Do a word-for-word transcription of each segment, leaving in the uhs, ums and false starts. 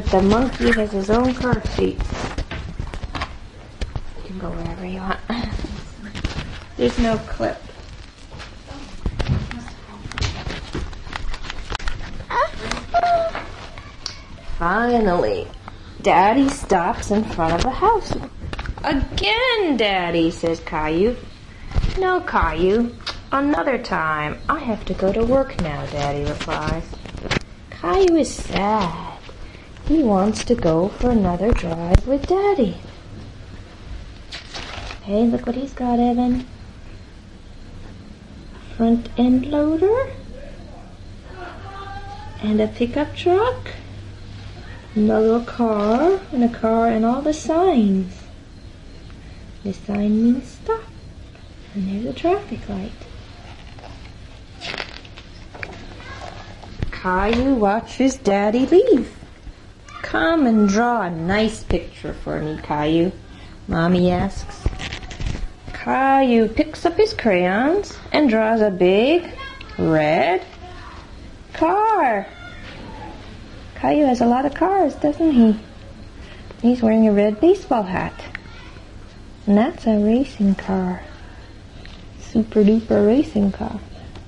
the monkey has his own car seat. You can go wherever you want. There's no clip. Finally, Daddy stops in front of the house. Again, Daddy, says Caillou. No, Caillou. Another time. I have to go to work now, Daddy replies. Caillou is sad. He wants to go for another drive with Daddy. Hey, look what he's got, Evan. A front end loader. And a pickup truck. Another car. And a car and all the signs. The sign means stop. And there's a traffic light. Caillou watches Daddy leave. Come and draw a nice picture for me, Caillou, Mommy asks. Caillou picks up his crayons and draws a big red car. Caillou has a lot of cars, doesn't he? He's wearing a red baseball hat. And that's a racing car. Super duper racing car.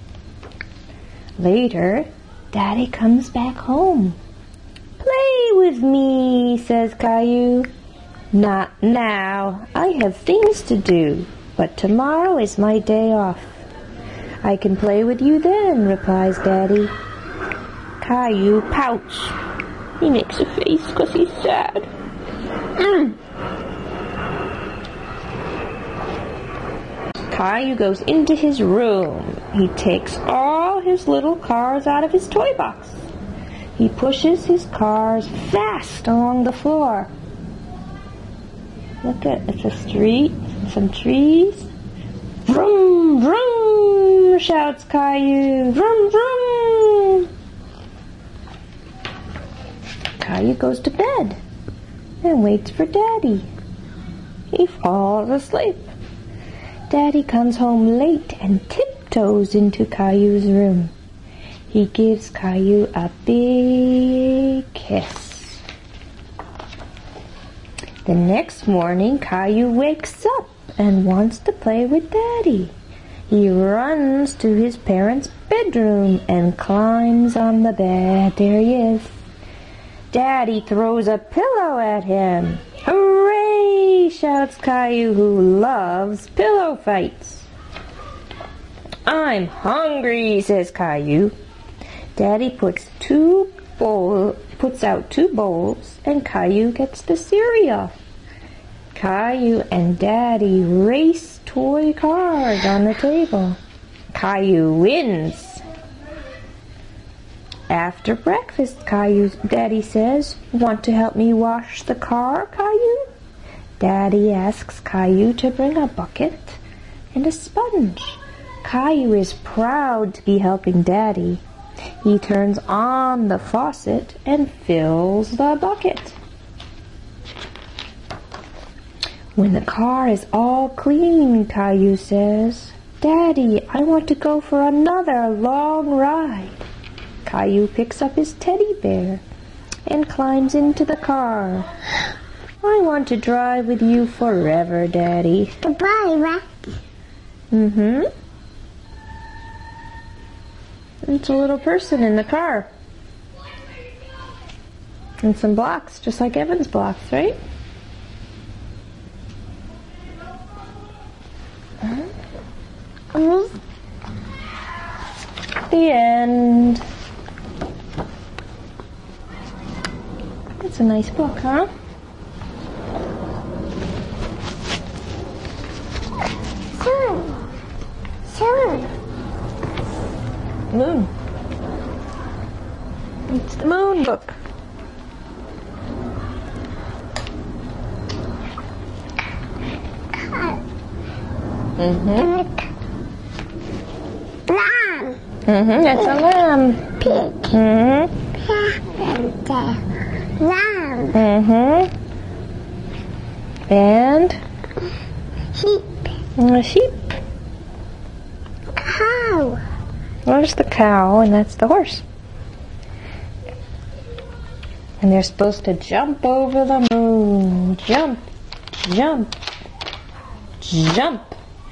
Later, Daddy comes back home. Play with me, says Caillou. Not now. I have things to do, but tomorrow is my day off. I can play with you then, replies Daddy. Caillou pouts. He makes a face because he's sad. Mm. Caillou goes into his room. He takes all his little cars out of his toy box. He pushes his cars fast along the floor. Look at, it's a street, some trees. Vroom, vroom, shouts Caillou. Vroom, vroom. Caillou goes to bed and waits for Daddy. He falls asleep. Daddy comes home late and tiptoes into Caillou's room. He gives Caillou a big kiss. The next morning, Caillou wakes up and wants to play with Daddy. He runs to his parents' bedroom and climbs on the bed. There he is. Daddy throws a pillow at him. Hooray! Shouts Caillou, who loves pillow fights. I'm hungry, says Caillou. Daddy puts two bowl, puts out two bowls, and Caillou gets the cereal. Caillou and Daddy race toy cars on the table. Caillou wins. After breakfast, Caillou's Daddy says, want to help me wash the car, Caillou? Daddy asks Caillou to bring a bucket and a sponge. Caillou is proud to be helping Daddy. He turns on the faucet and fills the bucket. When the car is all clean, Caillou says, Daddy, I want to go for another long ride. Caillou picks up his teddy bear and climbs into the car. I want to drive with you forever, Daddy. Goodbye, Rocky. Mm-hmm. It's a little person in the car. And some blocks, just like Evan's blocks, right? Mm-hmm. The end. It's a nice book, huh? Sun. Sun. Moon. It's the Moon book. Mm-hmm. Lamb. Mm-hmm. That's a lamb. Pig. Mm-hmm. Lamb. Mm-hmm. And Sheep. a sheep. Cow. There's the cow, and that's the horse. And they're supposed to jump over the moon. Jump, jump, jump.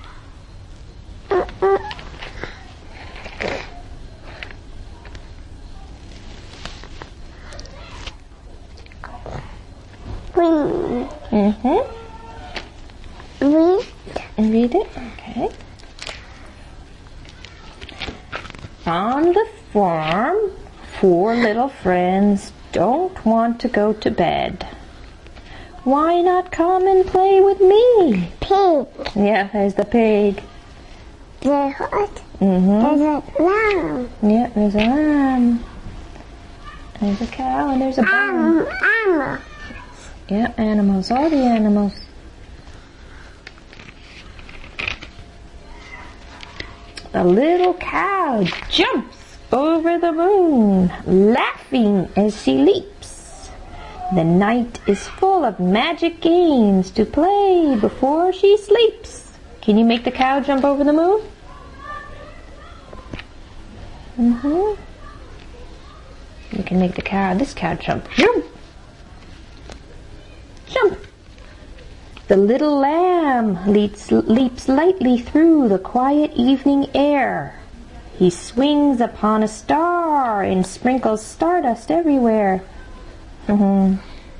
Read. Mm-hmm. Read. Read it, okay. On the farm, four little friends don't want to go to bed. Why not come and play with me? Pig. Yeah, there's the pig. The horse. Mm-hmm. There's a lamb. Yeah, there's a lamb. There's a cow and there's a barn. Um, animal. Yeah, animals, all the animals. The little cow jumps over the moon, laughing as she leaps. The night is full of magic games to play before she sleeps. Can you make the cow jump over the moon? Mm-hmm. You can make the cow, this cow jump. Jump! Jump! The little lamb leaps, leaps lightly through the quiet evening air. He swings upon a star and sprinkles stardust everywhere. Mm-hmm.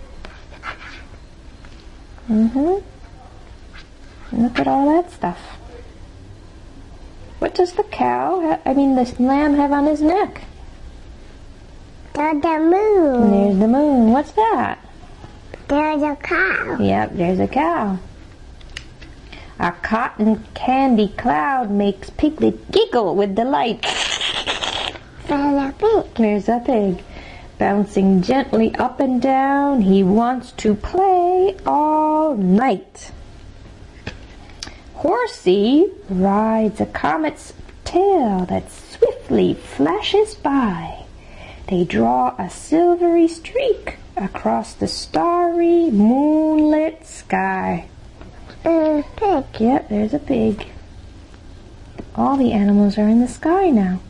Mm-hmm. Look at all that stuff. What does the cow, ha- I mean the lamb have on his neck? There's the moon. And there's the moon. What's that? There's a cow. Yep, there's a cow. A cotton candy cloud makes Piglet giggle with delight. There's a pig. There's a pig. Bouncing gently up and down, he wants to play all night. Horsey rides a comet's tail that swiftly flashes by. They draw a silvery streak across the starry, moonlit sky. Uh, pig. Yep, there's a pig. All the animals are in the sky now.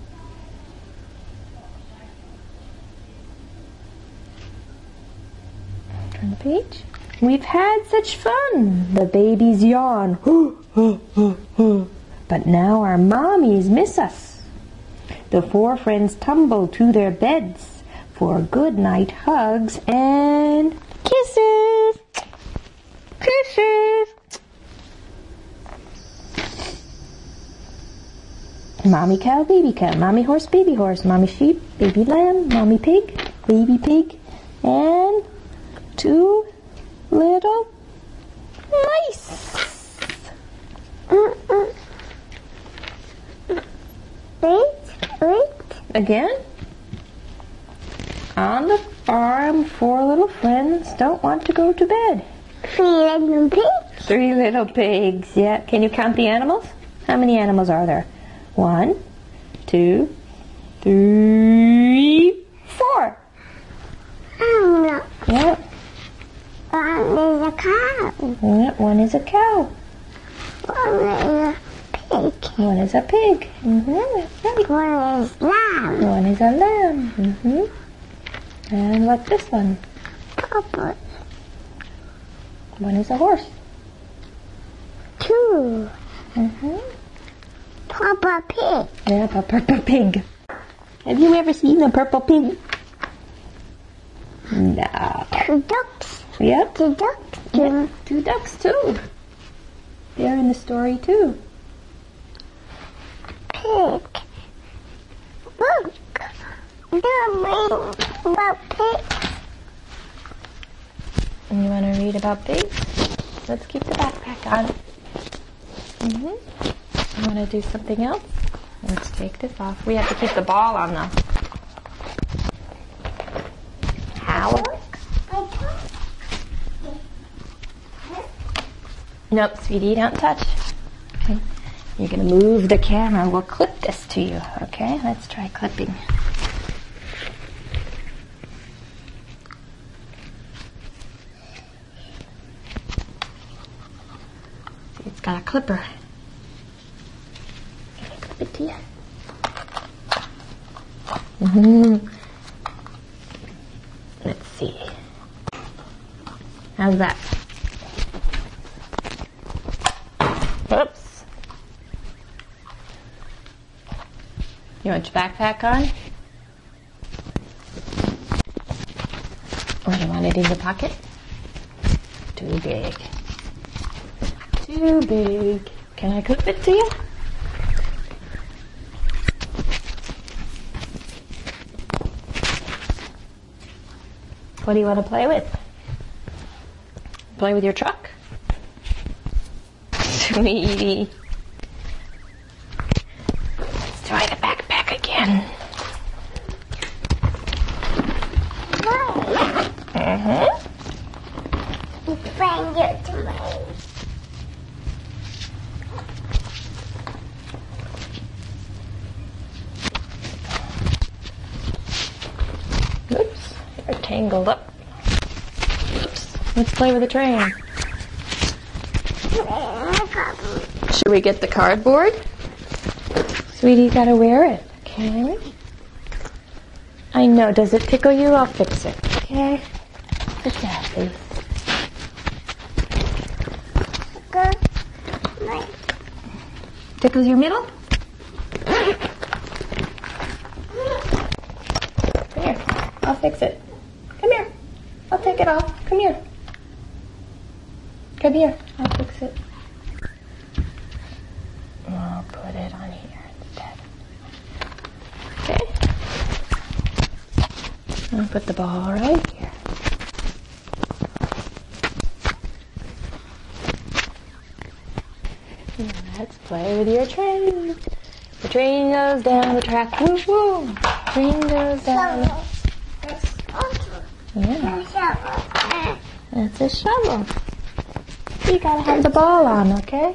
Turn the page. We've had such fun. The babies yawn. But now our mommies miss us. The four friends tumble to their beds for good night hugs and kisses. Kisses. Mommy cow, baby cow, mommy horse, baby horse, mommy sheep, baby lamb, mommy pig, baby pig, and two little mice. Mm-mm. Wait, wait. Again? On the farm, four little friends don't want to go to bed. Three little pigs. Three little pigs, yeah. Can you count the animals? How many animals are there? One, two, three, four. Oh, no. Yep. One is a cow. Yep, one is a cow. One is a pig. One is a pig. Mm-hmm, that's right. One is lamb. One is a lamb. Mm-hmm. And what's this one? Papa. One is a horse. Two. Mm-hmm. Papa pig. Yeah, a purple pig. Have you ever seen a purple pig? No. Two ducks. Yep. Two ducks. Yeah, two ducks too. They're in the story too. Pig. Look. They're reading about pigs. And you want to read about pigs? Let's keep the backpack on. Mm-hmm. You want to do something else? Let's take this off. We have to keep the ball on the towel. Nope, sweetie, don't touch. Okay. You're going to move the camera. We'll clip this to you. Okay, let's try clipping. See, it's got a clipper. Clip it to you. Mm-hmm. Let's see. How's that? Whoops. You want your backpack on? Or do you want it in your pocket? Too big. Too big. Can I clip it to you? What do you want to play with? Play with your truck? Sweetie. Let's try the backpack again. Mm-hmm. Bring you to me. Oops, you're tangled up. Oops, let's play with the train. Should we get the cardboard? Sweetie, you gotta wear it, okay? I know, does it tickle you? I'll fix it, okay? Sit down, please. Tickles your middle? Come here, I'll fix it. Come here, I'll take it off. Come here. Come here, I'll fix it. I'll put it on here instead. Okay. I'll put the ball right here. Let's play with your train. The train goes down the track. Woo woo. Train goes down. Yeah. It's a shovel. You gotta have the ball on, okay?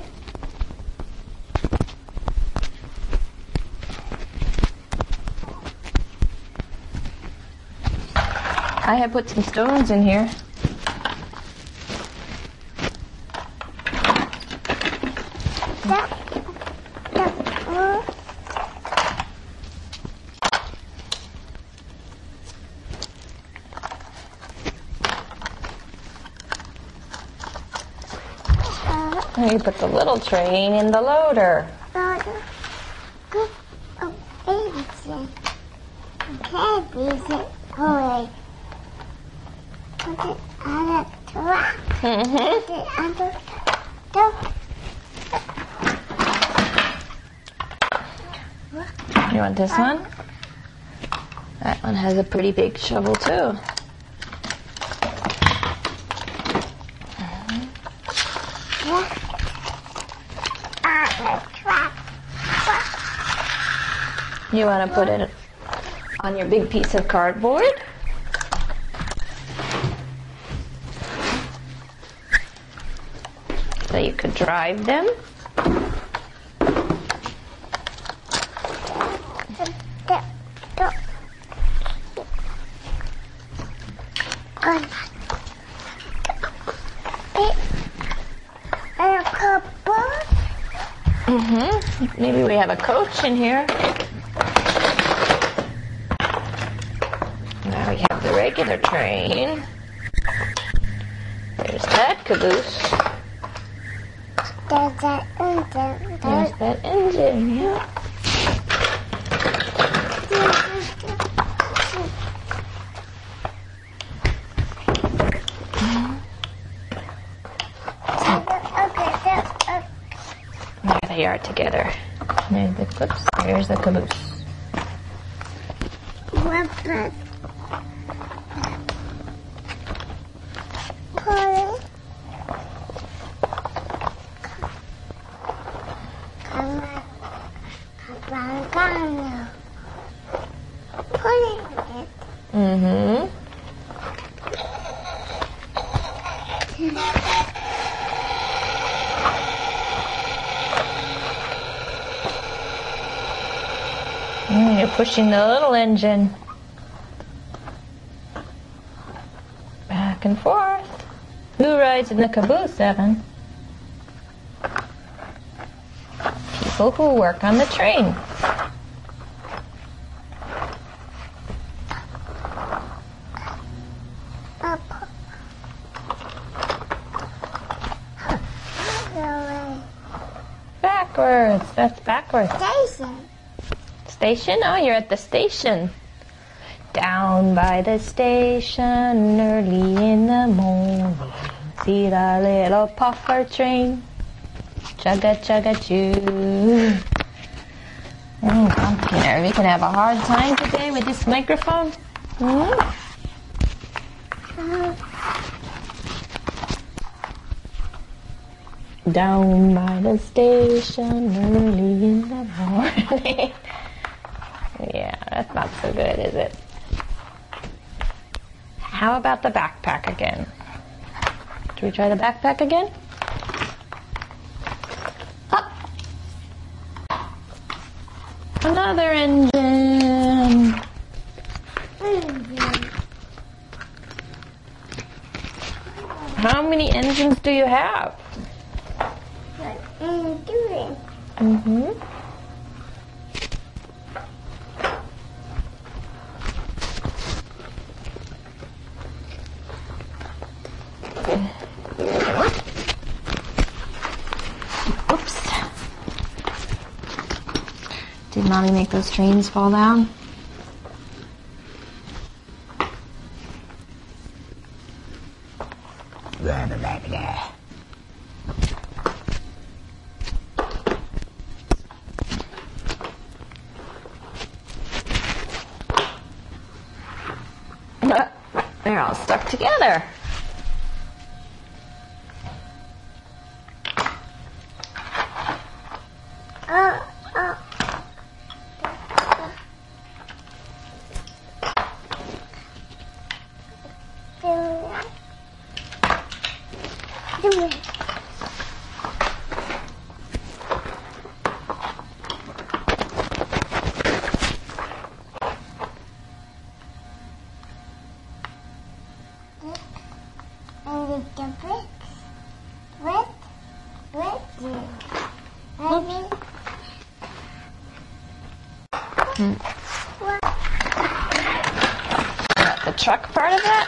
I have put some stones in here. And you put the little train in the loader. Good. Oh, easy. Okay, easy. Boy. Put it on the truck. Mm-hmm. Put it on the truck. You want this one? That one has a pretty big shovel too. You want to put it on your big piece of cardboard? So you could drive them? Mm-hmm. Maybe we have a coach in here. Now we have the regular train. There's that caboose. There's that engine. There's that engine, yeah. There they are together. There's the clips. There's the caboose. What's that? Put it. Come on. Come on now. Put it in it. Mm-hmm. Mm, you're pushing the little engine back and forth. Who rides in the caboose, Evan? People who work on the train. Papa. Backwards. That's backwards. Station. Station? Oh, you're at the station. Down by the station early in the morning. See the little puffer train. Chugga chugga choo. Oh, pumpkin, are we gonna have a hard time today with this microphone? Hmm? Down by the station early in the morning. Yeah, that's not so good, is it? How about the backpack again? Should we try the backpack again? Up. Another engine. How many engines do you have? Mm-hmm. Oops. Did Mommy make those trains fall down? Blah, blah, blah, blah. They're all stuck together. Uh, uh. Do it. And with the bricks, with, with you. Maybe. Hmm. The truck part of that?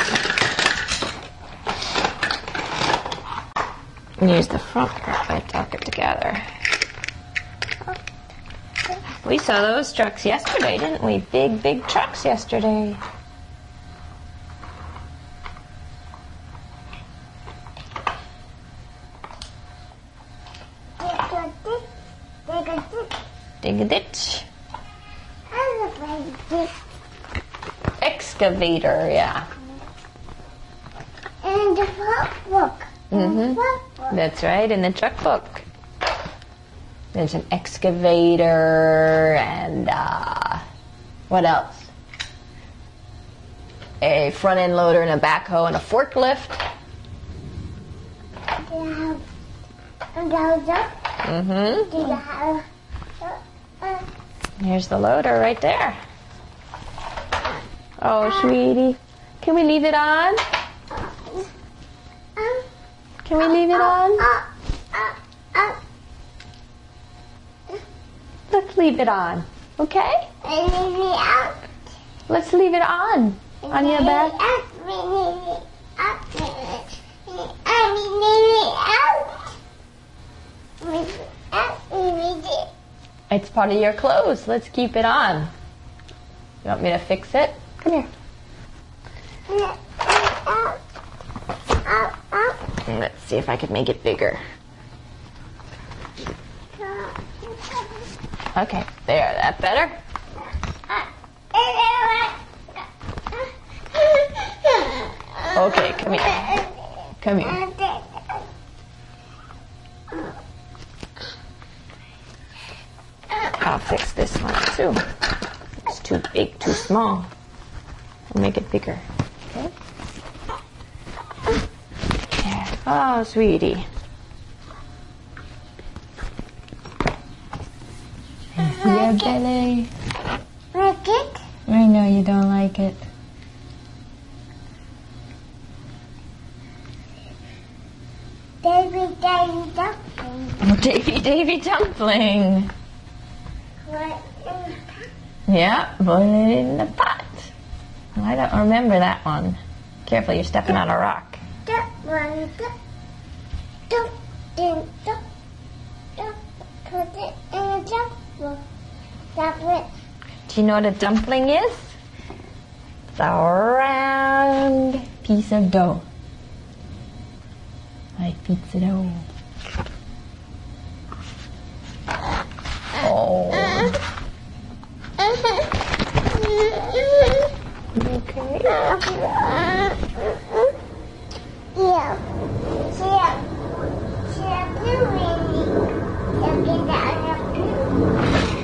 Use the front part and tuck it together. We saw those trucks yesterday, didn't we? Big, big trucks yesterday. Dig a ditch. Excavator, yeah. And the truck book. Mm-hmm. That's right, in the truck book. There's an excavator and uh, what else? A front end loader and a backhoe and a forklift. Mm-hmm. Here's the loader right there. Oh, sweetie. Can we leave it on? Can we leave it on? Let's leave it on, okay? Let's leave it on. On your back. It's part of your clothes. Let's keep it on. You want me to fix it? Come here. Let's see if I can make it bigger. Okay, there. That better? Okay, come here. Come here. I'll fix this one too. It's too big, too small. I'll make it bigger. Okay? There. Oh, sweetie. Your belly. Like it? I know you don't like it. Davy, Davy, dumpling. Oh, Davy, Davy dumpling. What? Yeah, put it in the pot. I don't remember that one. Careful, you're stepping on a rock. That one. Dump, dump, dump, dump. Put it in a dump. Dump it. Do you know what a dumpling is? It's a round piece of dough. Like pizza dough. Oh. Okay. Yeah. Yeah. Yeah, blue really. Yeah, get that up blue.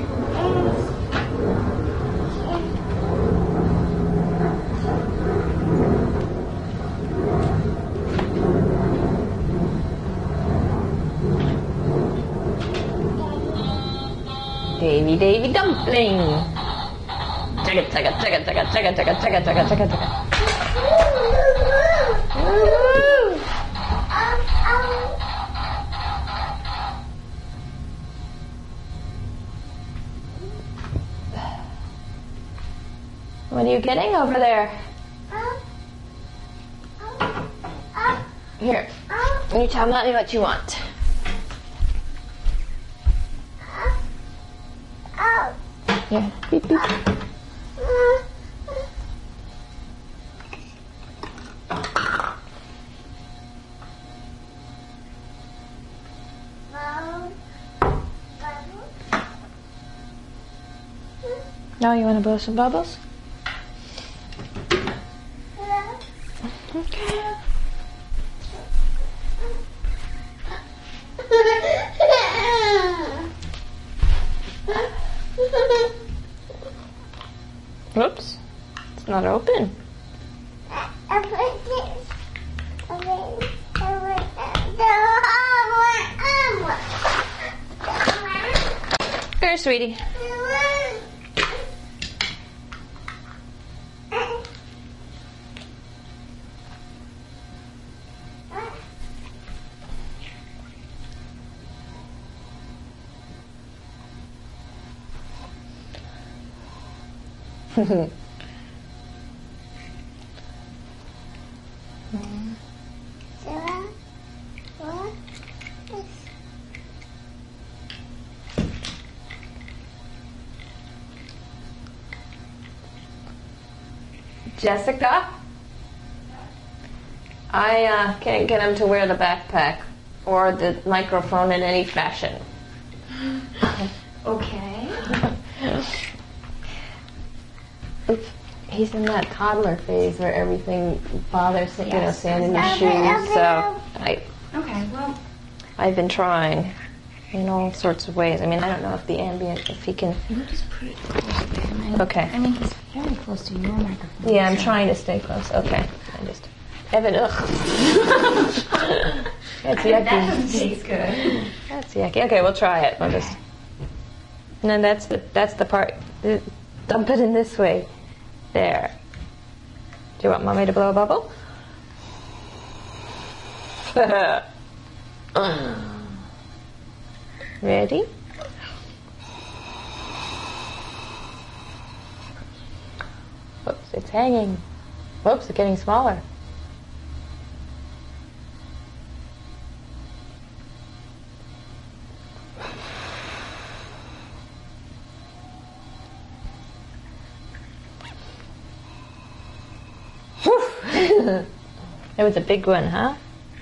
Davy, Davy dumpling. Chugga, chugga, chugga, chugga, chugga, chugga, chugga, chugga, chugga, chugga. What are you getting over there? Here, you tell Mommy what you want. Here, beep, beep. Now you want to blow some bubbles? Okay. Oops, it's not open. Here, sweetie. Jessica, I uh, can't get him to wear the backpack or the microphone in any fashion. Okay. He's in that toddler phase where everything bothers him, you know, Yes. sand in his shoes. So I, Okay, well, I've been trying in all sorts of ways. I mean, I don't know if the ambient, if he can. you just put it close to him. And, Okay. I mean, he's very close to your microphone. Yeah, I'm so- trying to stay close. Okay, I just. Evan, ugh. That's yucky. That doesn't taste good. That's yucky. Okay, we'll try it. We'll just. And then that's the that's the part. uh, Dump it in this way. There. Do you want Mommy to blow a bubble? Ready? Oops, it's hanging. Oops, it's getting smaller. It was a big one, huh?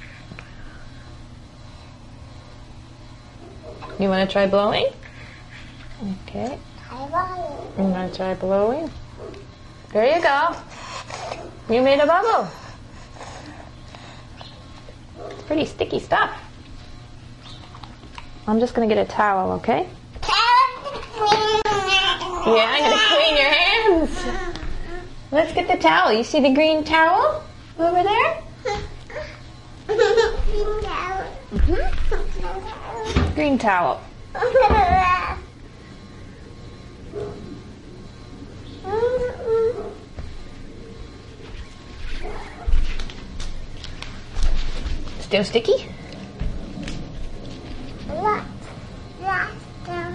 You want to try blowing? Okay. You want to try blowing? There you go. You made a bubble. It's pretty sticky stuff. I'm just going to get a towel, okay? Yeah, I'm going to clean your hands. Let's get the towel. You see the green towel over there? Mm-hmm. Green towel. Still sticky? What? That's the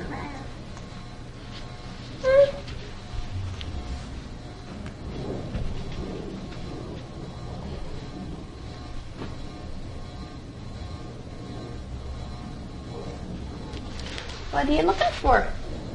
What are you looking for?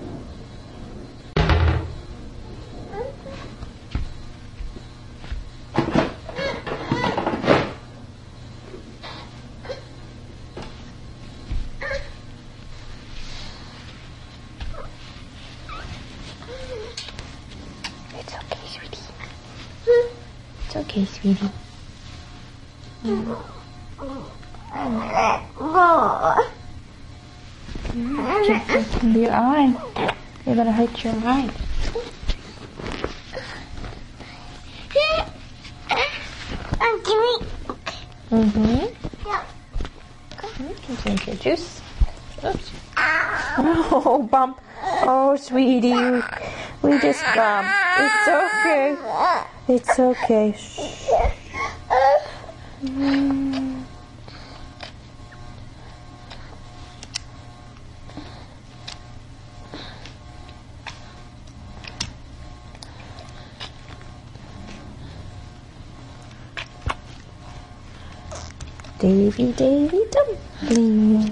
It's okay, sweetie. It's okay, sweetie. Mm. Just into your eye. You're gonna hurt your eye. Mm-hmm. You can drink your juice. Oops. Oh, bump. Oh, sweetie. We just bumped. It's okay. It's okay. Shh. Mm. Davy, Davy, dumpling.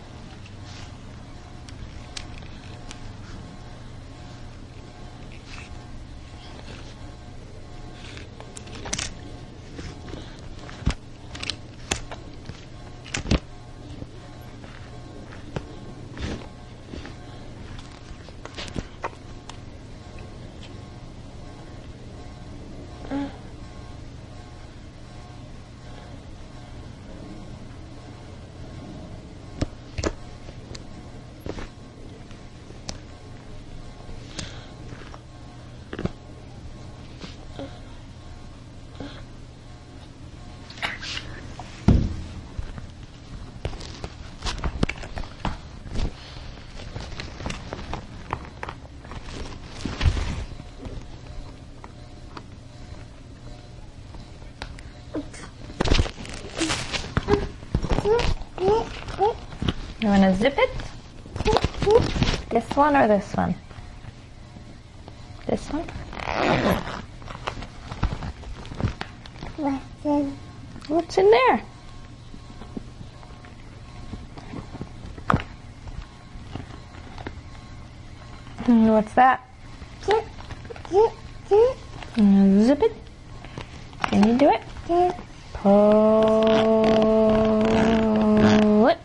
You want to zip it? This one or this one? This one? What's in? What's in there? Hmm, what's that? Zip, zip, zip, Mm, Zip it. Can you do it? zip. Pull it.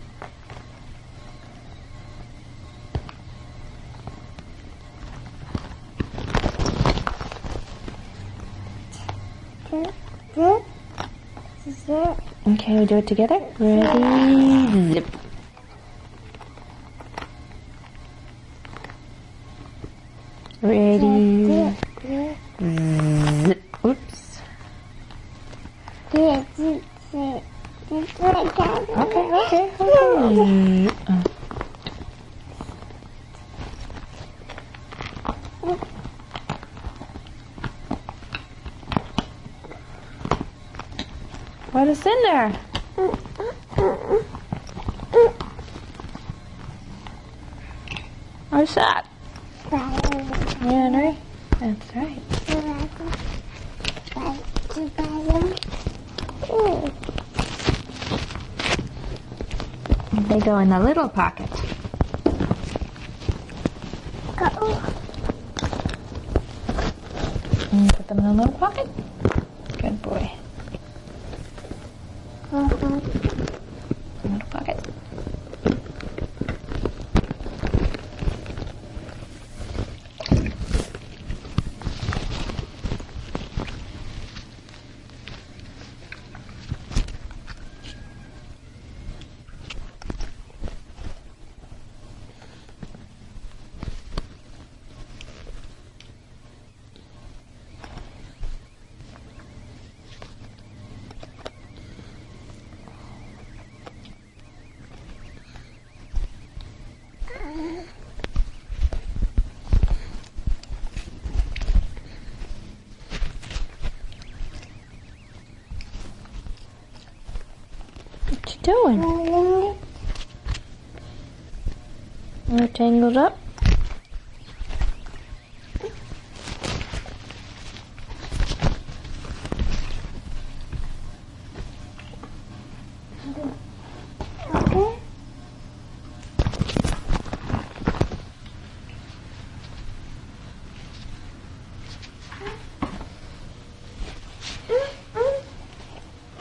Zip, zip, zip. Okay, we do it together. Ready? Zip. Ready? Zip, zip, Zip. Oops. zip, zip, zip. Zip, zip, zip. Okay, okay, okay. Uh, What is in there? What's that? Yeah, right? That's right. They go in the little pocket. And put them in the little pocket. Good boy. Little pocket. What you doing? Are tangled up?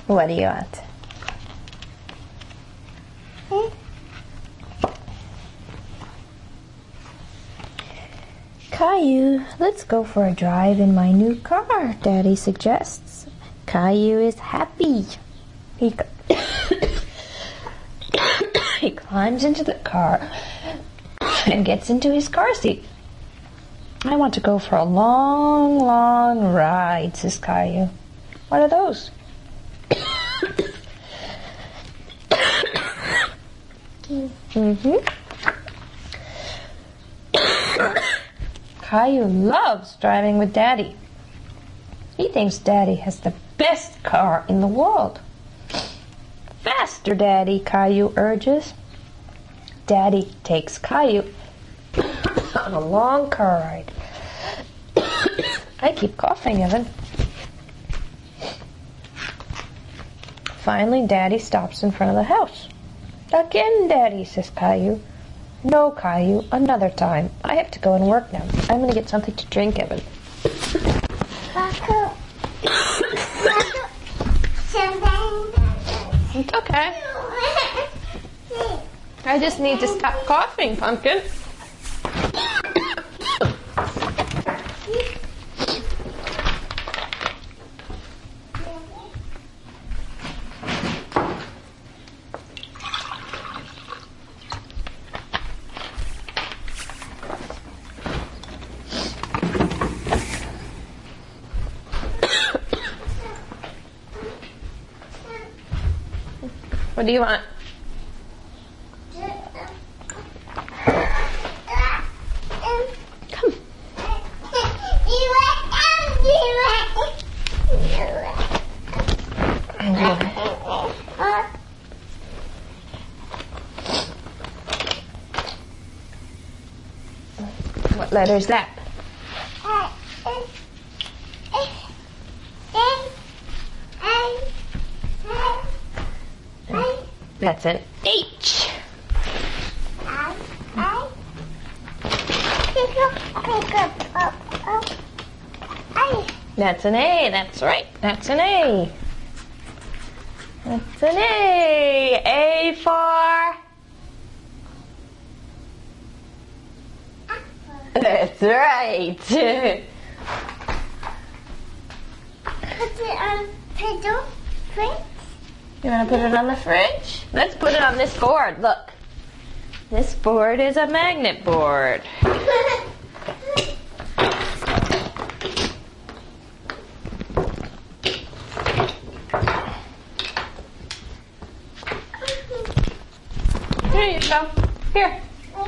What do you want? Hmm? Caillou, let's go for a drive in my new car, Daddy suggests. Caillou is happy. He, he climbs into the car and gets into his car seat. I want to go for a long, long ride, says Caillou. What are those? Mm-hmm. Caillou loves driving with Daddy. He thinks Daddy has the best car in the world. Faster, Daddy, Caillou urges. Daddy takes Caillou on a long car ride. I keep coughing, Evan. Finally, Daddy stops in front of the house. Again, Daddy, says Caillou. No, Caillou, another time. I have to go and work now. I'm going to get something to drink, Evan. It's okay. I just need to stop coughing, Pumpkin. What do you want? Come. What letter is that? That's an H. That's an A. That's right. That's an A. That's an A. A for... That's right. Put it on pedal, fridge. You want to put it on the fridge? Let's put it on this board. Look. This board is a magnet board. Here you go. Here.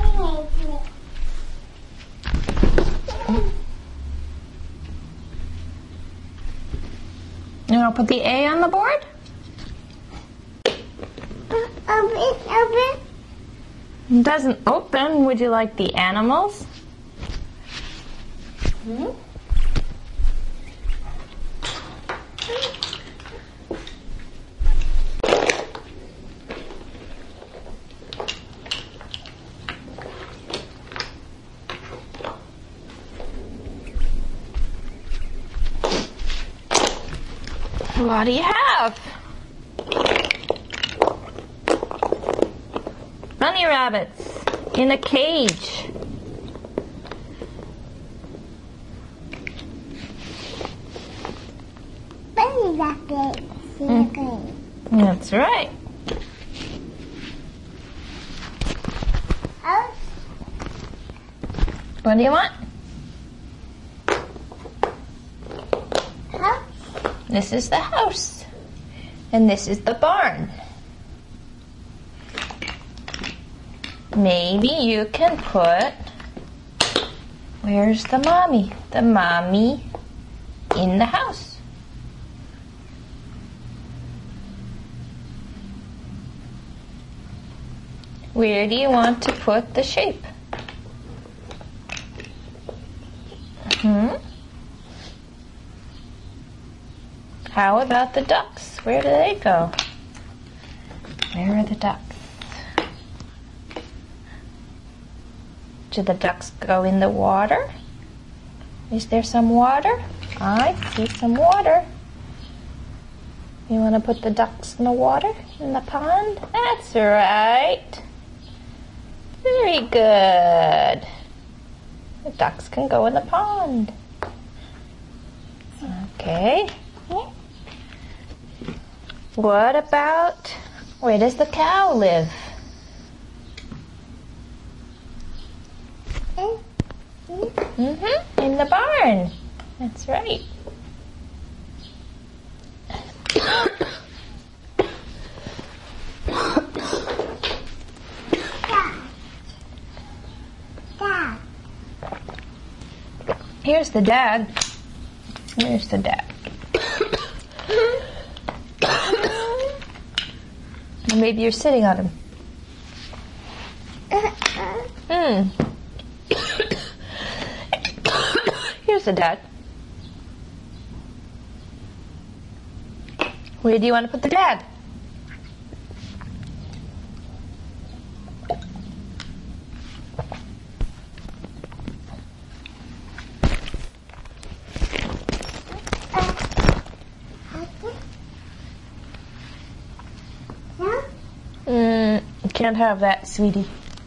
You want to put the A on the board? Open, open. It doesn't open. Would you like the animals? Hmm? What do you have? Bunny rabbits in a cage. Bunny rabbits in a cage. That's right. House. What do you want? House. This is the house. And this is the barn. Maybe you can put, where's the mommy? The mommy in the house. Where do you want to put the shape? Hmm? How about the ducks? Where do they go? Where are the ducks? Do the ducks go in the water? Is there some water? I see some water. You want want to put the ducks in the water, in the pond? That's right. Very good. The ducks can go in the pond. Okay. What about, where does the cow live? Mm-hmm, in the barn. That's right. Here's the dad. Here's the dad. Maybe you're sitting on him. Hmm. Here's the dad. Where do you want to put the dad? Mm, you can't have that, sweetie.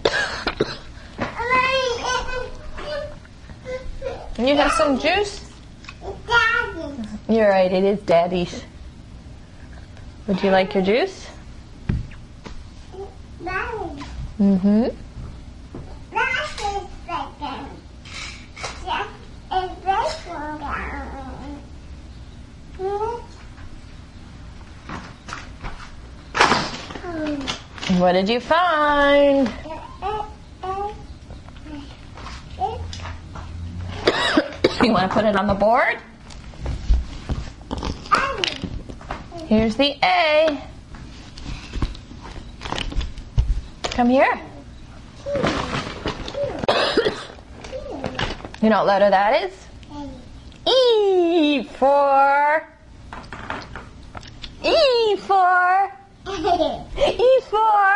You have some juice? You're right, it is Daddy's. Would you like your juice? Mm-hmm. What did you find? You want to put it on the board? Here's the A. Come here. You know what letter that is? E for... E for... E for...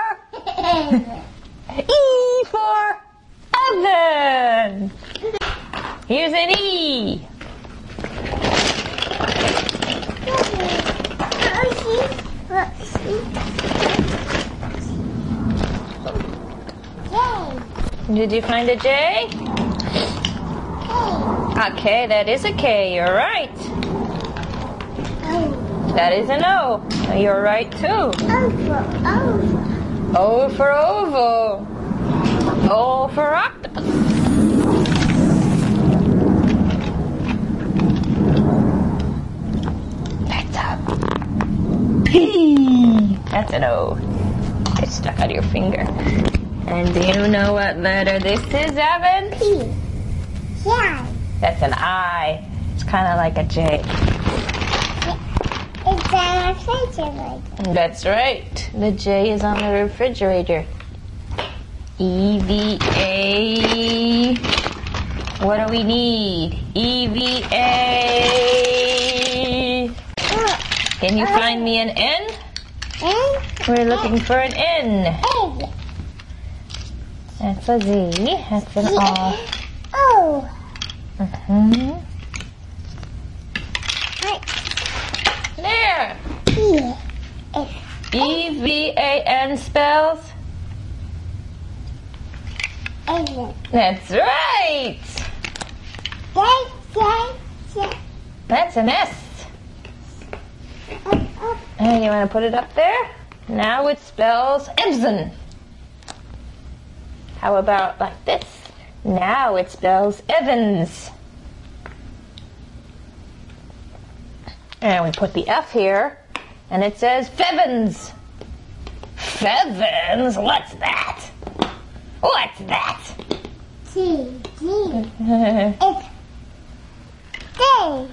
E for... Evan. Here's an E. Did you find a J? Okay, that is a K. You're right. That is an O. You're right too. O for oval. O for octopus. That's a P. That's an O. It's stuck out of your finger. And do you know what letter this is, Evan? P. Yeah. That's an I. It's kind of like a J. It's on a refrigerator. That's right. The J is on the refrigerator. E V A. What do we need? E V A. Can you find me an N? N. We're looking for an N. A. That's a Z. That's an R. O. Mm-hmm. There. E. E V A N spells? Evan. That's right. J. J. J. That's an S. And you want to put it up there? Now it spells Evson. How about like this? Now it spells Evans. And we put the F here, and it says Fevins. Fevins? What's that? What's that? G. G. It's D.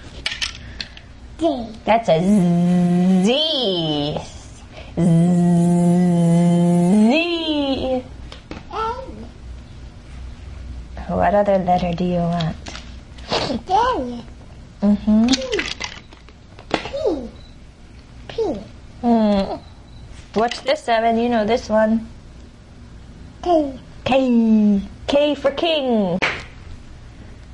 D. That's a Z. Z. A. What other letter do you want? D. Mm-hmm. P. P. Hmm. What's this, Evan? You know this one. K. K. K for king.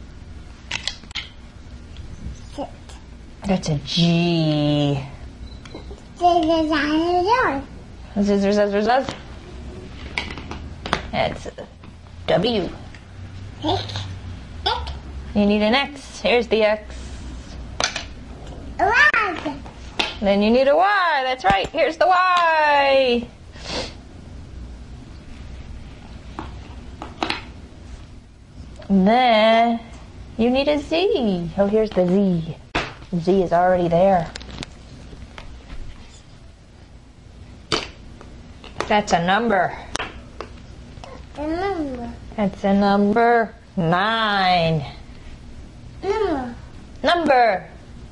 Sit. That's a G. Scissors, scissors. Scissors, scissors, scissors. That's W. X. X. You need an X. Here's the X. Y. Then you need a Y. That's right. Here's the Y. Then you need a Z. Oh, here's the Z. Z is already there. That's a number. Number. That's a number nine. Number. Number.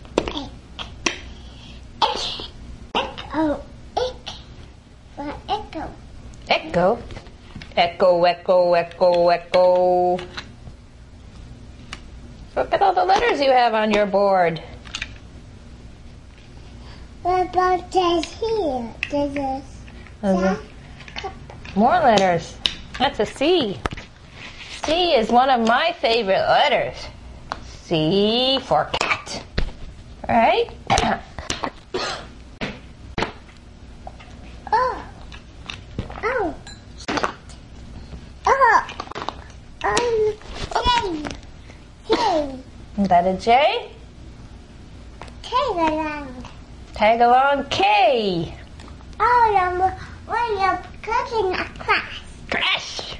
X. Echo. X. For echo. Echo. Echo, echo, echo, echo. Look at all the letters you have on your board. What about this here? This is Those are more letters. That's a C. C is one of my favorite letters. C for cat. Right? Oh. Oh. Oh. Um. J. J. Is that a J? Tag along. Tag along K. Oh, number when you're cooking a class. Crash.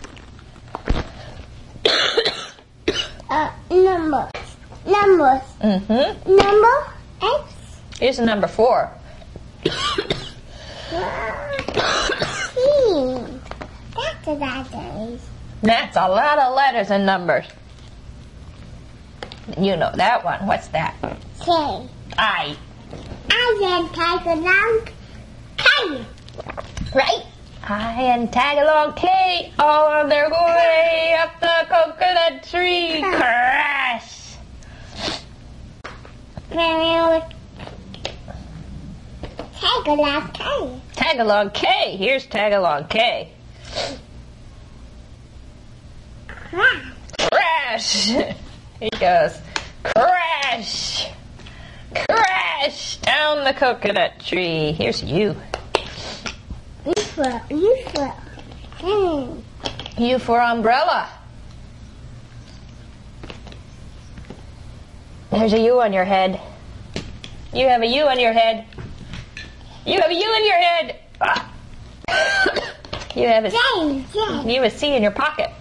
Uh, numbers. Numbers. Mm-hmm. Number X. Here's a number four. Fifteen. That's a lot of That's a lot of letters and numbers. You know that one. What's that? K. I. I then tag along K. Right? I and tag along K all on their way up the coconut tree. Crash. Then tag along K. Tag along K. Here's tag along K. Crash. Crash. He goes. Crash. Crash down the coconut tree. Here's you. U for U for hmm. U for umbrella. There's a U on your head. You have a U on your head. You have a U in your head. Ah. You have a J. J. you have a C in your pocket.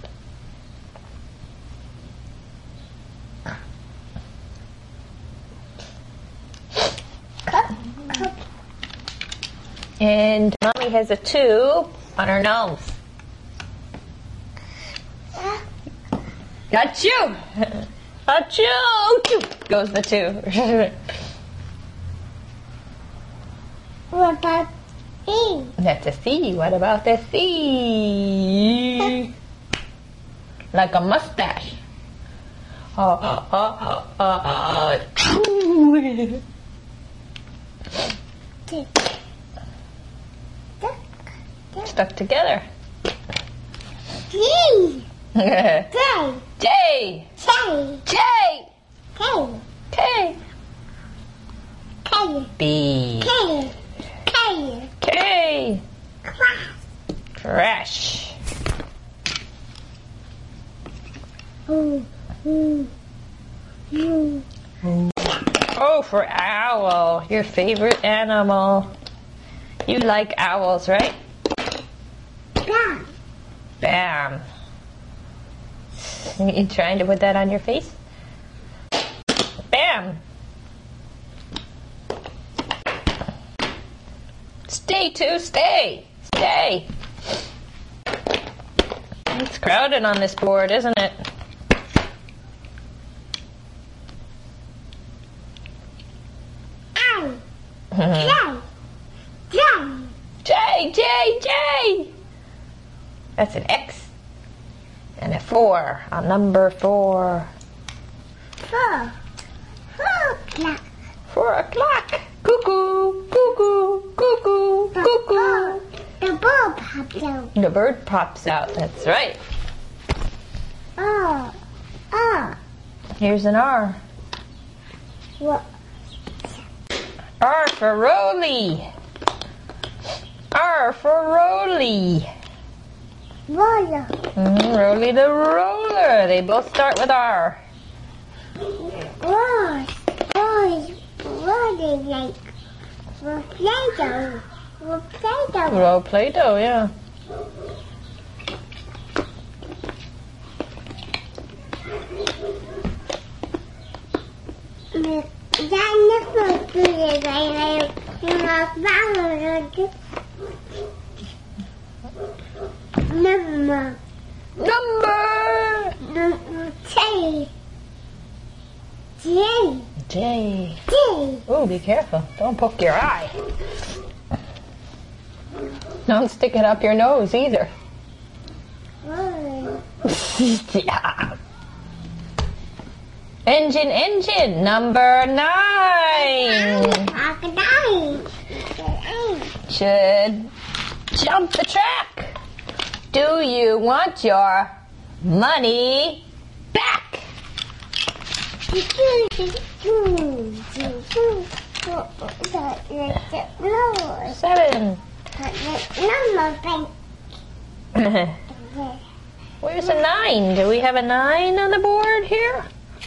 Cup. Cup. And Mommy has a two on her nose. Got you. Got you. Goes the two. What about C? That's a C. What about the C? Like a mustache. Oh, oh, oh, oh, oh. T. Duck. Duck. Stuck together. G. J. J. J. J. K. K. K. K. B. K. K. K. Class. Crash. Ooh. Ooh. Ooh. Oh, for owl. Your favorite animal. You like owls, right? Bam. Bam. You trying to put that on your face? Bam. Stay, too. Stay. Stay. It's crowded on this board, isn't it? I. J. J. J, J, J. That's an X. And a four. A number four. Four. Four o'clock. Four o'clock. Cuckoo, cuckoo, cuckoo, cuckoo. The bird popped out. The bird pops out. That's right. Oh. Oh. Here's an R. What? R for Rolly. R for Rolly. Roller. Mm, Rolly the roller. They both start with R. Roll. Roll. Roll like for Play-Doh. For Play-Doh. Roll Play-Doh, yeah. Number. Number J. J. J. J. Oh, be careful. Don't poke your eye. Don't stick it up your nose either. Oh. Yeah. Engine, engine, number nine. Crocodile. Should jump the track. Do you want your money back? Seven. Where's a nine? Do we have a nine on the board here?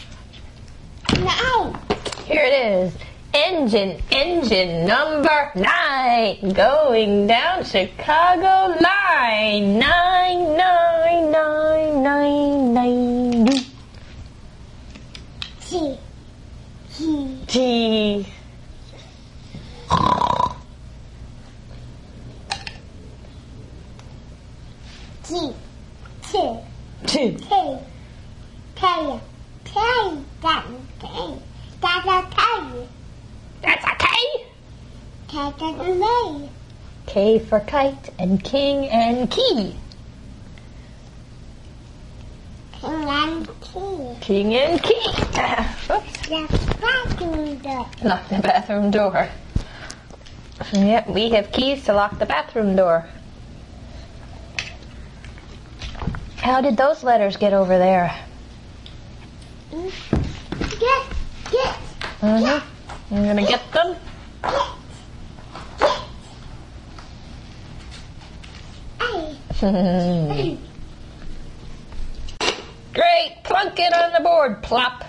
Nine. Here it is. Engine, engine number nine. Going down Chicago line. Nine, nine, nine, nine, nine. T. T. T. T. T. T. T. T. T. That's T. That's a T. That's a K. That's a me. K for kite and king and key. King and key. King and key. Oops. The bathroom door. Lock the bathroom door. Yep, we have keys to lock the bathroom door. How did those letters get over there? Get, get, Mm-hmm. I'm gonna get them. A. Great! Plunk it on the board. Plop.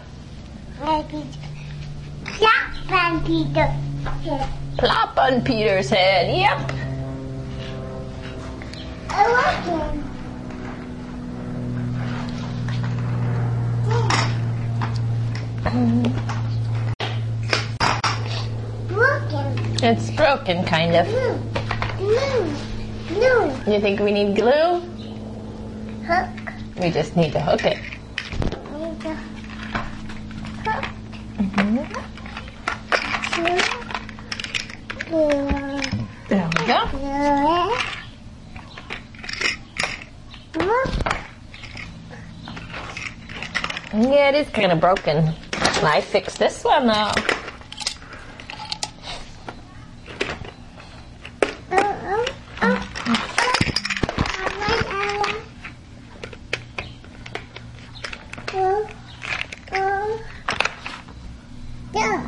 Clap and Peter. Plop on Peter's head. Yep. I like him. Broken. It's broken, kind of. Glue. Glue. Glue. You think we need glue? Hook. We just need to hook it. Need the hook. Mm-hmm. Two. Glue. There we go. Glue. Hook. Yeah, it is kind of broken. I fixed this one though. Oh, oh, oh. Oh, oh. Yeah.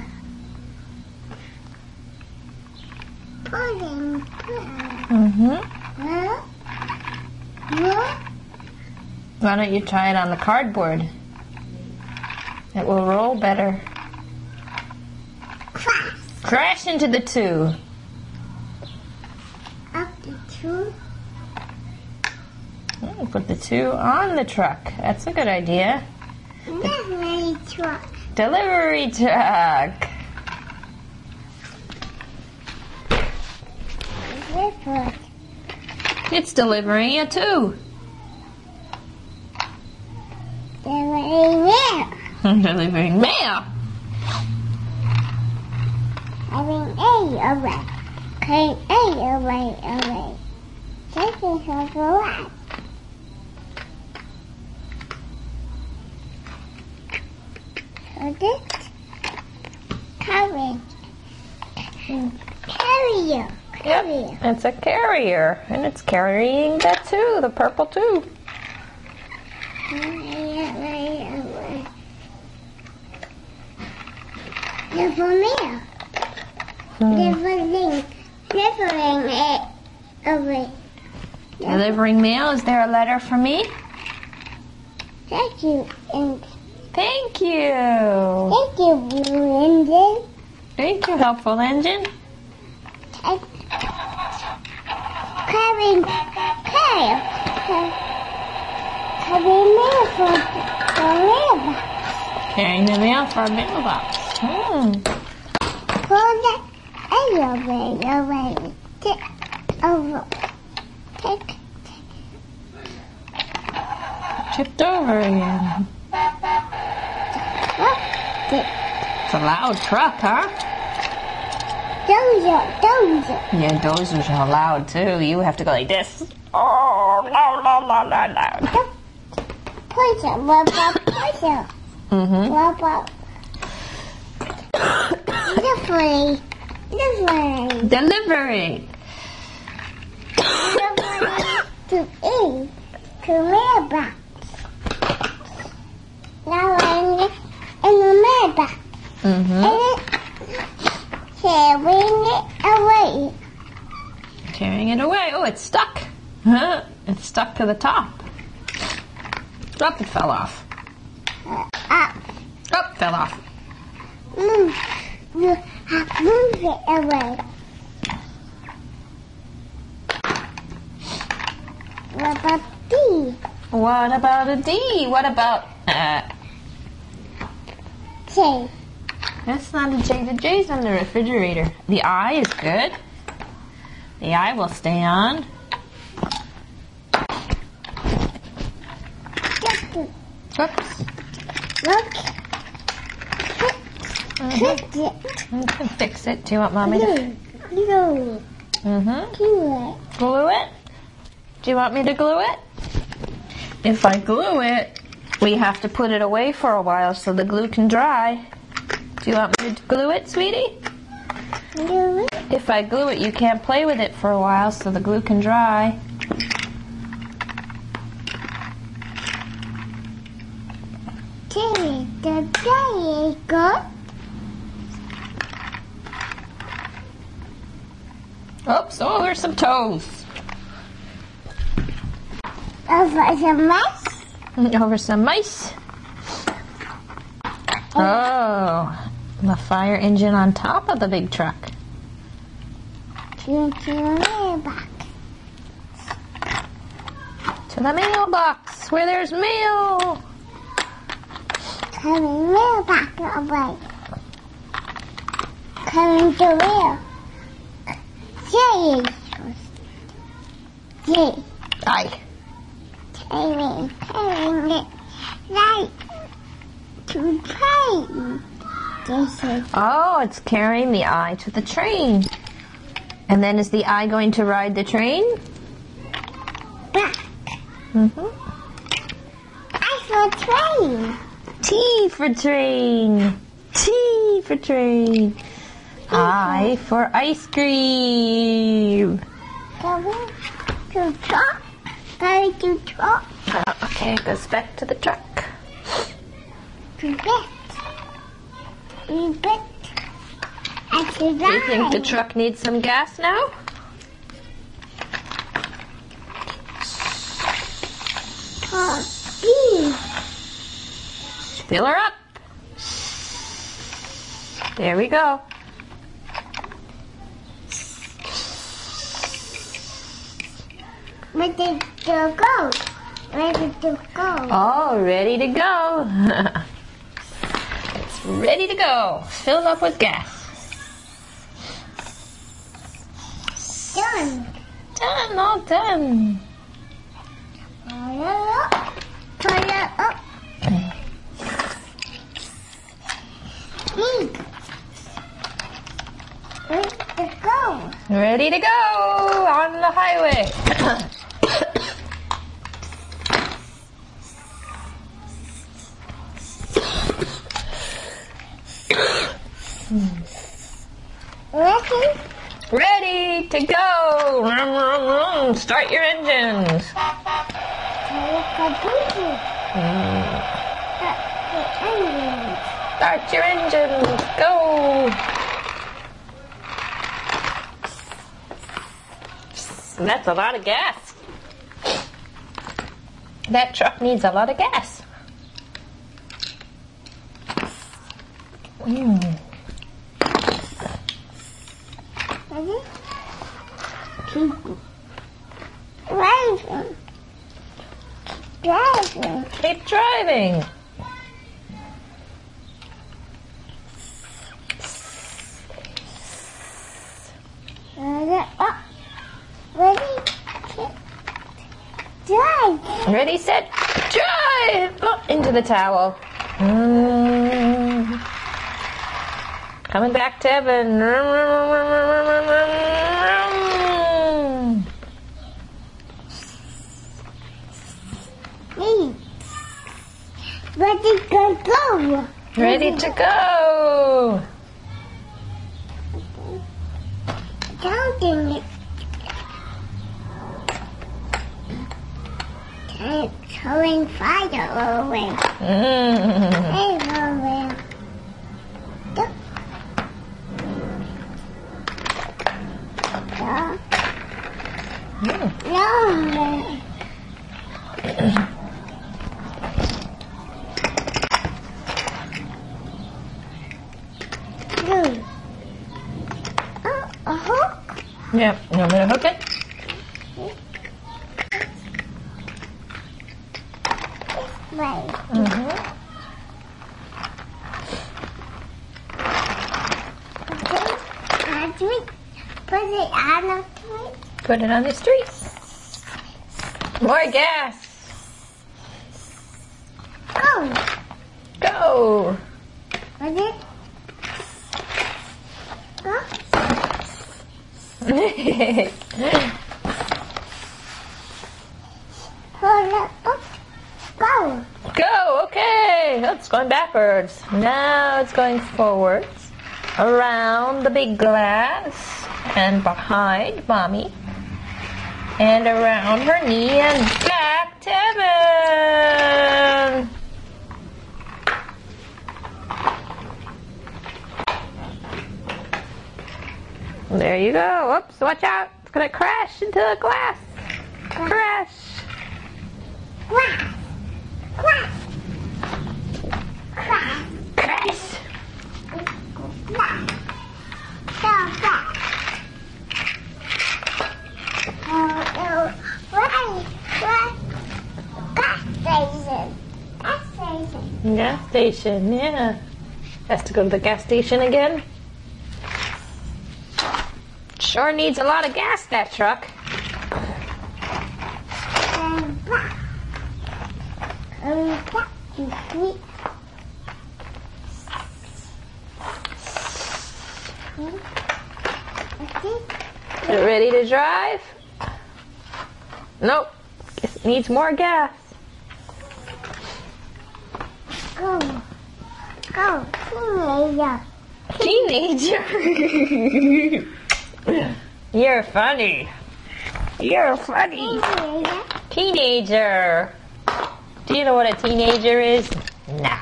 Pudding. Mm-hmm. Huh? What? Why don't you try it on the cardboard? It will roll better. Crash. Crash into the two. Up the two. Oh, put the two on the truck. That's a good idea. Delivery truck. Delivery truck. Delivery. It's delivering you too. Delivery mail. Delivering mail. Having A away. Came A away away. Taking her away. So this carriage. Carrier. Carrier. Yep, it's a carrier, and it's carrying that too, the purple tube. Never mail. delivering, delivering it away. Delivering mail. Is there a letter for me? Thank you, and Thank you. thank you, Blue Engine. Thank you, helpful engine. And carrying, carrying, carrying mail for the mailbox. Carrying the mail for a mailbox. Hmm. Pull the elevator away. Get over. Take. Tipped over again. Look. It's a loud truck, huh? Dozer, dozer. Yeah, dozers are loud too. You have to go like this. Oh, loud, loud, loud, loud, loud. Push what about push it? Mm-hmm. What about delivery? Delivery. Delivery. Delivery to E. To mailbox. Now I'm in the mailbox. Mm-hmm. And carrying it away. Carrying it away. Oh, it's stuck. Huh? It's stuck to the top. Up, it fell off. Uh, up. Oh, fell off. Move. You have to move it away. What about D? What about a D? What about uh? J. That's not a J. The J's on the refrigerator. The I is good. The I will stay on. Just Whoops. look. Mhm. Fix it. You can fix it. Do you want mommy to? Glue. Glue. Mm-hmm. Glue it. Glue it? Do you want me to glue it? If I glue it, we have to put it away for a while so the glue can dry. Do you want me to glue it, sweetie? Glue it. If I glue it, you can't play with it for a while so the glue can dry. There, the there you go. Oops, oh, there's some toes. Over the mice. Over some mice. Oh, the fire engine on top of the big truck. To the mailbox. To the mailbox where there's mail. Coming mailbox away. Coming to where? J. J. Aye. Carrying, carrying it right to train. This is Oh, it's carrying the I to the train. And then is the I going to ride the train? back. Mm-hmm. I saw train. T for train. T for train. I for ice cream. Going to truck. Going to truck. Uh, okay, it goes back to the truck. To bed. To bed. And to Do you think the ride. truck needs some gas now? To be. Fill her up. There we go. Ready to go. Ready to go. All ready to go. It's ready to go. Filled up with gas. Done. Done, all done. Pull it up. Pull it up. Pink. Ready to go. Ready to go on the highway. Ready? Ready to go. Vroom, vroom, vroom. Start your engines. Kabuki. Start your engines. Go. That's a lot of gas. That truck needs a lot of gas. Mm. Ready? Keep driving. Driving. Keep driving. Ready? Oh. Ready? Drive. Ready, set, drive! Oh, into the towel. Mm. Coming back to heaven. Me. Ready to go. Ready to go. Counting it. I'm throwing fire away. Mm. Everywhere. Go. Go. Mm. No. Good. Oh, a hook. Yep, you want me to hook it? Right. Mm-hmm. Put it, put it on the street. Put it on the street. More gas. Go. Go. Put it. Go. Hold it up. Go. Go, okay. Oh, it's going backwards. Now it's going forwards. Around the big glass. And behind Mommy. And around her knee and back to heaven. There you go. Oops, watch out. It's going to crash into the glass. Crash. Crash. Crash. Crash. Crash. Crash. Go back. Oh, no. Right. Right. Gas station. Gas station. Gas station, yeah. Has to go to the gas station again. Sure needs a lot of gas, that truck. And back. And back to sleep. Is it ready to drive? Nope. Guess it needs more gas. Go. Go. Teenager. Teenager. You're funny. You're funny. Teenager. Teenager. Do you know what a teenager is? No.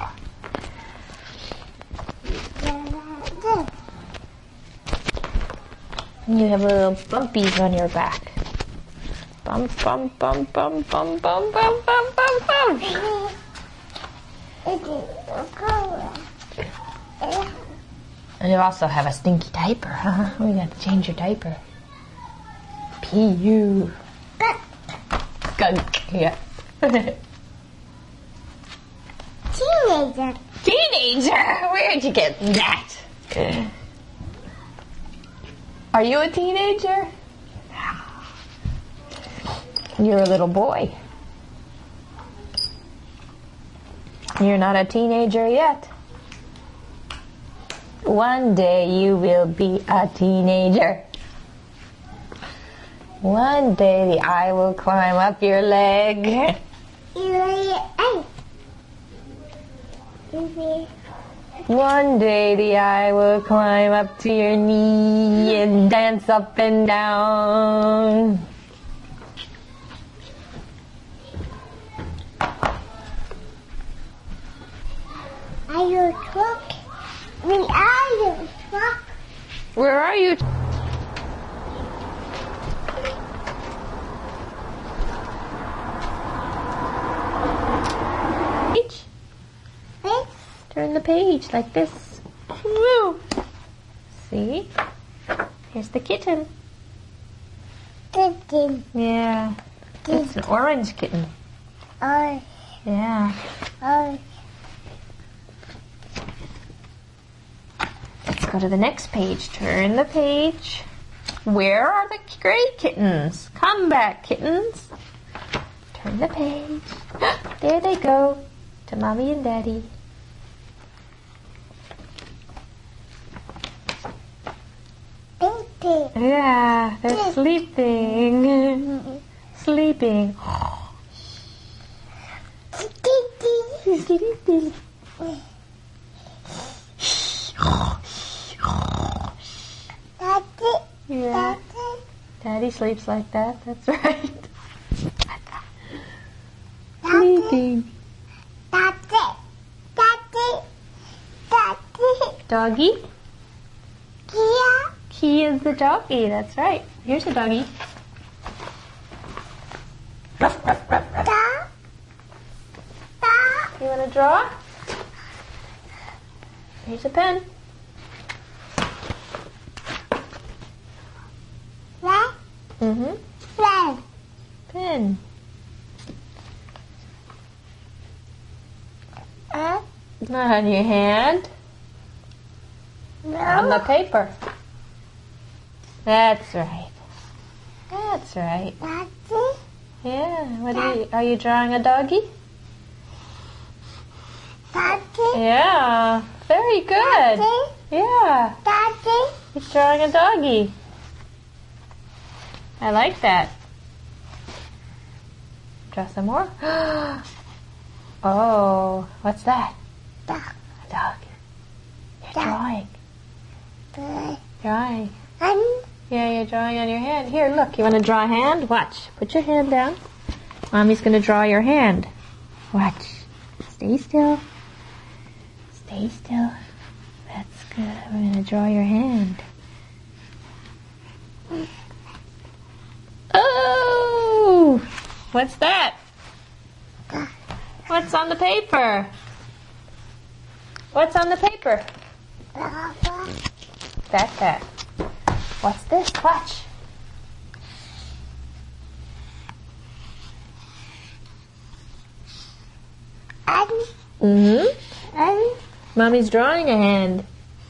You have little bumpies on your back. Bum, bum, bum, bum, bum, bum, bum, bum, bum, bum. And you also have a stinky diaper, huh? We got to change your diaper. P U. Gunk. Yeah. Teenager. Teenager? Where'd you get that? Are you a teenager? You're a little boy. You're not a teenager yet. One day you will be a teenager. One day the eye will climb up your leg. One day the eye will climb up to your knee and dance up and down. Are you a truck? We are you truck. Where are you? turn the page like this. Woo! See? Here's the kitten. Kitten. Yeah. It's an orange kitten. Oh, Yeah. oh. Let's go to the next page. Turn the page. Where are the gray kittens? Come back, kittens. Turn the page. There they go. To Mommy and Daddy. Baby. Yeah, they're sleeping. Sleeping. Kitty. Daddy. Yeah. Daddy. Daddy sleeps like that. That's right. Daddy. Sleeping. Daddy. Daddy. Daddy. Doggy. Kia. He is the doggy. That's right. Here's a doggy. Da. Da. You want to draw? Here's a pen. Red. Mm-hmm. Red. Pen. Uh, Not on your hand. On the no. paper. That's right. That's right. Daddy. Yeah. What are you? Are you drawing a doggy? Daddy. Yeah. Very good. Daddy. Yeah. Daddy. He's drawing a doggy. I like that. Draw some more. Oh, what's that? Dog. A dog. You're Dog. drawing. Bird. Drawing. And Yeah, you're drawing on your hand. Here, look. You want to draw a hand? Watch. Put your hand down. Mommy's going to draw your hand. Watch. Stay still. Stay still. That's good. We're going to draw your hand. Oh! What's that? What's on the paper? What's on the paper? Baba. Backpack. What's this? Watch. And Mm-hmm. and Mommy's drawing a hand.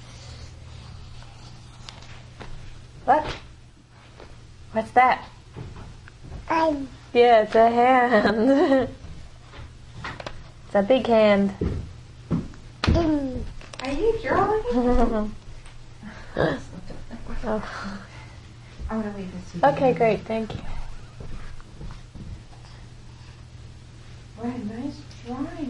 Look. What's that? and Yeah, it's a hand. It's a big hand. in. Are you drawing? Oh. I'm going to leave this with you. Okay, great. Thank you. What a nice drawing.